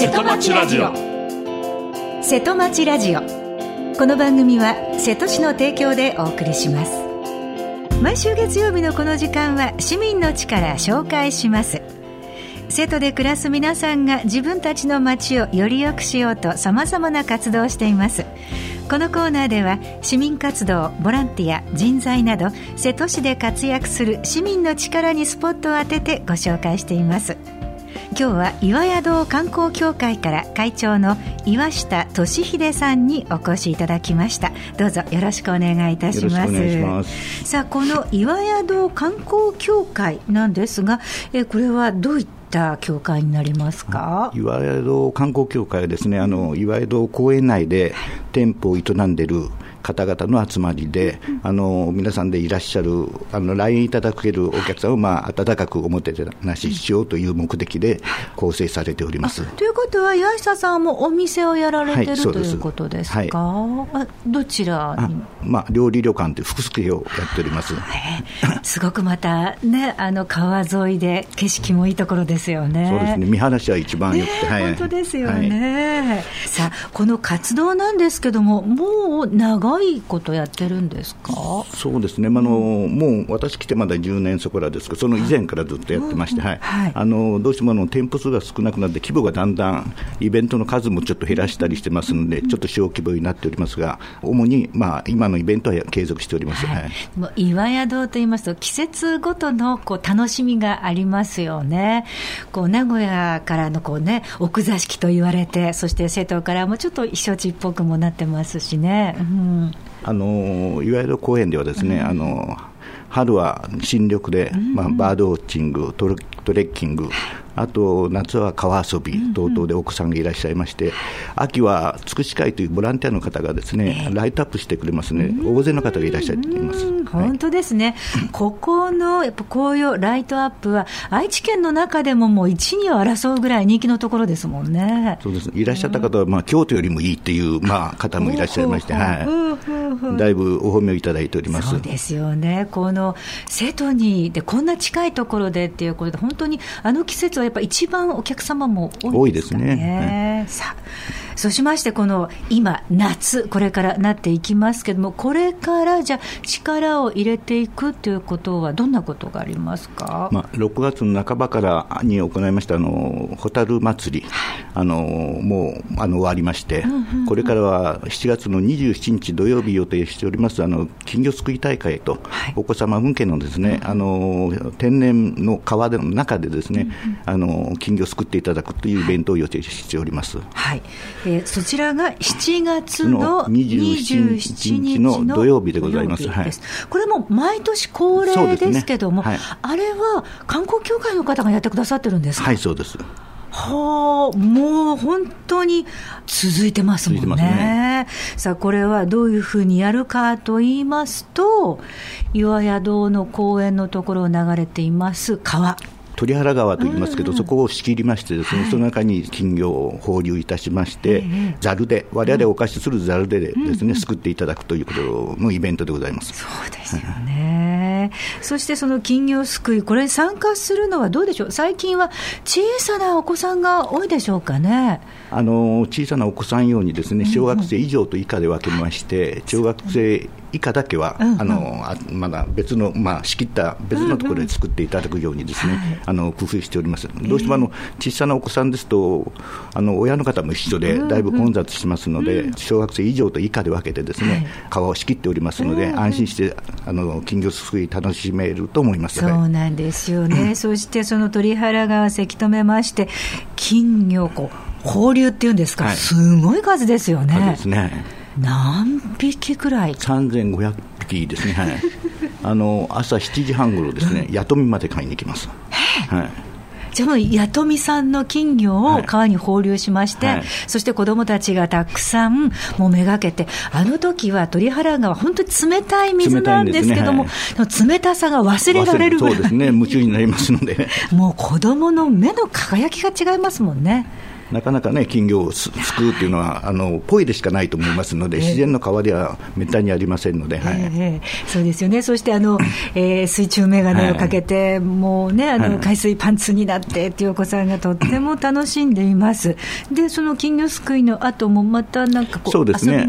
瀬戸町ラジオ。瀬戸町ラジオ、この番組は瀬戸市の提供でお送りします。毎週月曜日のこの時間は市民の力紹介します。瀬戸で暮らす皆さんが自分たちの町をより良くしようと様々な活動をしています。このコーナーでは市民活動、ボランティア、人材など瀬戸市で活躍する市民の力にスポットを当ててご紹介しています。今日は岩屋堂観光協会から会長の岩下俊秀さんにお越しいただきました。どうぞよろしくお願いいたします。 よろしくお願いします。 さあ、この岩屋堂観光協会なんですが、これはどういった協会になりますか？ 岩屋堂観光協会はですね、岩屋堂公園内で店舗を営んでいる方々の集まりで、皆さんでいらっしゃる来園いただけるお客さんを、温かくおもてなししようという目的で構成されております。 ということは岩下さんもお店をやられてる、ということですか？どちらに？ 料理旅館という複数形をやっております。 すごくまたね、川沿いで景色もいいところですよね。 そうですね、見晴らしは一番良くて、 本当ですよね。さあ、この活動なんですけども、もう長いことやってるんですか？ そうですね、もう私来てまだ10年そこらですが、その以前からずっとやってまして、どうしても店舗数が少なくなって規模がだんだんイベントの数もちょっと減らしたりしてますので、ちょっと小規模になっておりますが、主に今のイベントは継続しております。 もう岩屋堂といいますと季節ごとの楽しみがありますよね。名古屋からの奥座敷と言われて、そして瀬戸からもちょっと避暑地っぽくもなってますしね。 岩屋堂公園ではですね、春は新緑で、バードウォッチング、トレッキング、あと夏は川遊び等々でお子さんがいらっしゃいまして、秋はつくし会というボランティアの方がですね、ライトアップしてくれますね。大勢の方がいらっしゃいます。 本当ですね。ここのやっぱ紅葉ライトアップは愛知県の中でももう1、2を争うぐらい人気のところですもんね。 そうです。いらっしゃった方は、京都よりもいいっていう、方もいらっしゃいまして、だいぶお褒めをいただいております。 そうですよね。この瀬戸にでこんな近いところでっていうことで、本当に季節はやっぱ一番お客様も多いですかね。 多いですね。 さあ、そうしまして、この今夏これからなっていきますけども、これからじゃあ力を入れていくということはどんなことがありますか ？6月の半ばからに行いました蛍祭り、もう終わりまして、これからは7月の27日土曜日予定しております金魚すくい大会と、お子様向けのですね、天然の川の中でですね、金魚すくっていただくというイベントを予定しております。 そちらが7月の27日の土曜日でございます。 これも毎年恒例ですけども、あれは観光協会の方がやってくださってるんですか？そうです。もう本当に続いてますもんね。さあ、これはどういうふうにやるかと言いますと、岩屋堂の公園のところを流れています川、 鳥原川といいますけど、そこを仕切りましてですね、その中に金魚を放流いたしまして、ざるで我々お貸しするざるでですね、すくっていただくということのイベントでございます。 そうですよね。そしてその金魚すくい、これに参加するのはどうでしょう？最近は小さなお子さんが多いでしょうかね。 小さなお子さん用にですね、小学生以上と以下で分けまして、小学生以下だけは、まだ別の、仕切った別のところで作っていただくようにですね、工夫しております。どうしても小さなお子さんですと、親の方も一緒でだいぶ混雑しますので、小学生以上と以下で分けてですね、川を仕切っておりますので、安心して金魚すくい楽しめると思います。 そうなんですよね。そしてその鳥原川せき止めまして、金魚放流っていうんですか、すごい数ですよね。 数ですね。 何匹くらい ？3500匹ですね。朝7時半ごろですね、弥富まで買いに行きます。 じゃあもう弥富さんの金魚を川に放流しまして、そして子どもたちがたくさんもうめがけて、時は鳥原川本当に冷たい水なんですけども、冷たさが忘れられるぐらい、 そうですね、夢中になりますのでもう子どもの目の輝きが違いますもんね。 なかなかね金魚をすくうというのはポイでしかないと思いますので、自然の川ではめったにありませんので、 そうですよね。そして水中眼鏡をかけて、もうね海水パンツになってっていうお子さんがとっても楽しんでいます。でその金魚すくいの後もまたなんかそうですね、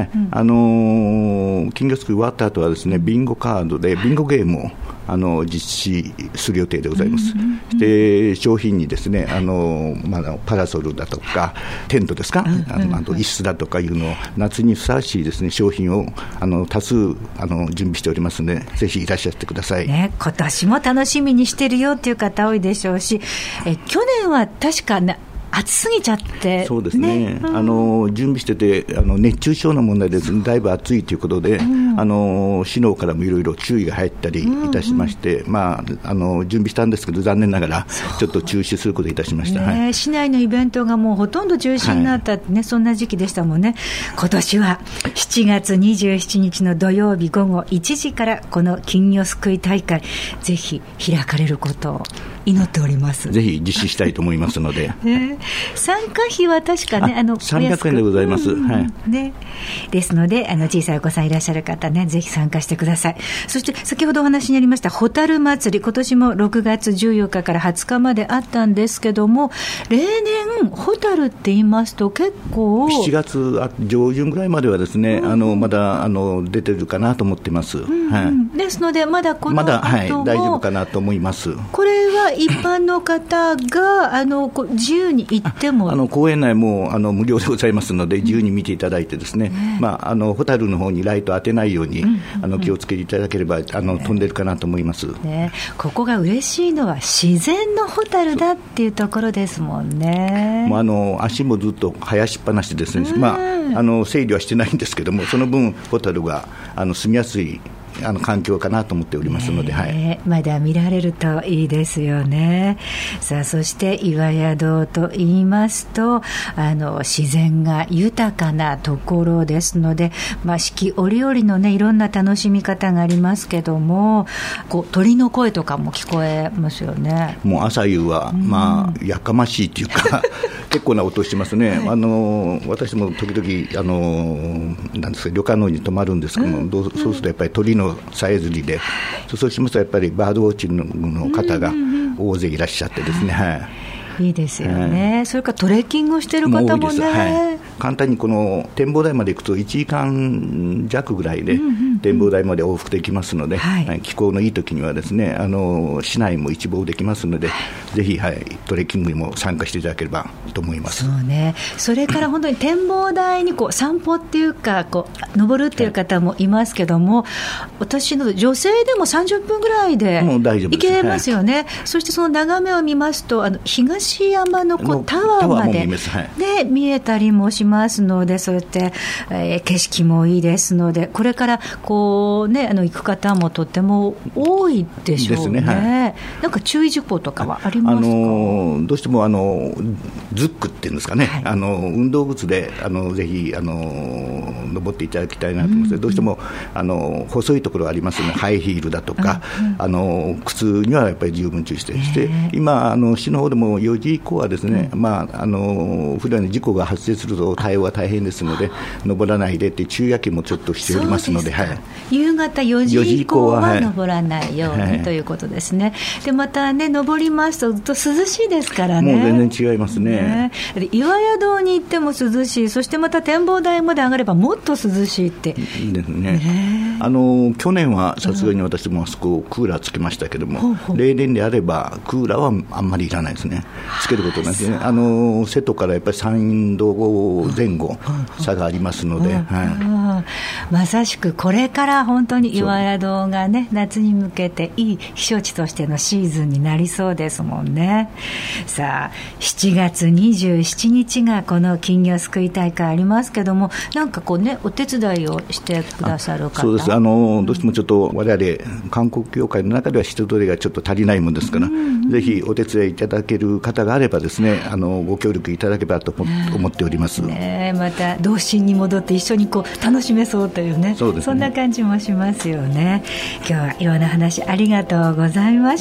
金魚すくい終わった後はですね、ビンゴカードでビンゴゲームを実施する予定でございます。で商品にですねパラソルだとかテントですか、あと椅子だとかいうのを夏にふさわしいですね商品を多数準備しておりますので、ぜひいらっしゃってください、 ね、今年も楽しみにしてるよっていう方多いでしょうし、去年は確か暑すぎちゃって、 そうですね、準備してて熱中症の問題です、だいぶ暑いということで、市のからもいろいろ注意が入ったりいたしまして、準備したんですけど残念ながらちょっと中止することにいたしました、 市内のイベントがもうほとんど中止になったって、そんな時期でしたもんね。今年は7月27日の土曜日午後1時からこの金魚すくい大会ぜひ開かれることを祈っております。 ぜひ実施したいと思いますので、 参加費は確かね 300円でございます、 ですので小さいお子さんいらっしゃる方ね、ぜひ参加してください。そして先ほどお話にありましたホタル祭り、今年も6月14日から20日まであったんですけども、例年ホタルって言いますと結構 7月上旬ぐらいまではですね、まだ出てるかなと思ってます、 ですのでまだこの後も、 大丈夫かなと思います。 これは一般の方が自由に行っても公園内も無料でございますので、自由に見ていただいてですね、ホタルの方にライト当てないように気をつけていただければ飛んでるかなと思います、 ここが嬉しいのは自然のホタルだっていうところですもんね。 足もずっと生やしっぱなしですね、整理はしてないんですけども、その分ホタルが住みやすい環境かなと思っておりますので、 まだ見られるといいですよね。さあそして岩屋堂と言いますと自然が豊かなところですので、四季折々のねいろんな楽しみ方がありますけども、鳥の声とかも聞こえますよね。 もう朝夕はやかましいっていうか結構な音してますね、私も時々なんですか、旅館の方に泊まるんですけども、そうするとやっぱり鳥のさえずりで、そうしますとやっぱりバードウォッチングの方が大勢いらっしゃってですね、 いいですよね、それからトレッキングをしている方もね、 簡単にこの展望台まで行くと1時間弱ぐらいで展望台まで往復できますので、気候のいい時にはですね市内も一望できますので、ぜひ、トレッキングにも参加していただければと思います。 そうね、それから本当に展望台に散歩っていうか登るっていう方もいますけども、私の女性でも30分ぐらいで行けますよね。そしてその眺めを見ますと東山のタワーまで見えたりもしますので、そうやって、景色もいいですので、これから行く方もとっても多いでしょうね。なんか注意事項とかはありますか？ どうしてもズックっていうんですかね、運動靴でぜひ登っていただきたいなと思います。どうしても細いところがありますので、ハイヒールだとか、靴にはやっぱり十分注意して、今市の方でも4時以降はですね、普段に事故が発生すると対応が大変ですので、登らないでって注意書きもちょっとしておりますので、 夕方4時以降は登らないようにということですね。でまたね、登りますとずっと涼しいですからね。 もう全然違いますね。 岩屋堂に行っても涼しい、そしてまた展望台まで上がればもっと涼しいってですね。去年はさすがに私もあそこクーラーつけましたけども、例年であればクーラーはあんまりいらないですね。つけることなんですね。瀬戸からやっぱり3度前後差がありますので、 まさしくこれから本当に岩屋堂がね、夏に向けていい避暑地としてのシーズンになりそうですもんね。さあ7月27日がこの金魚すくい大会ありますけども、なんかお手伝いをしてくださる方？ そうです。どうしてもちょっと我々観光協会の中では人手がちょっと足りないものですから、ぜひお手伝いいただける方があればですね、ご協力いただければと思っております、 また童心に戻って一緒に楽しめそうというね、そんな感じもしますよね。今日はいろんな話ありがとうございました。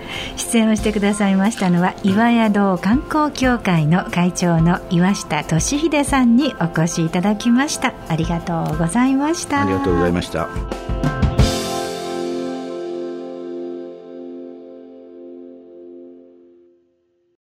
出演をしてくださいましたのは岩宿観光協会の会長の岩下俊秀さんにお越しいただきました。ありがとうございました。 ありがとうございました。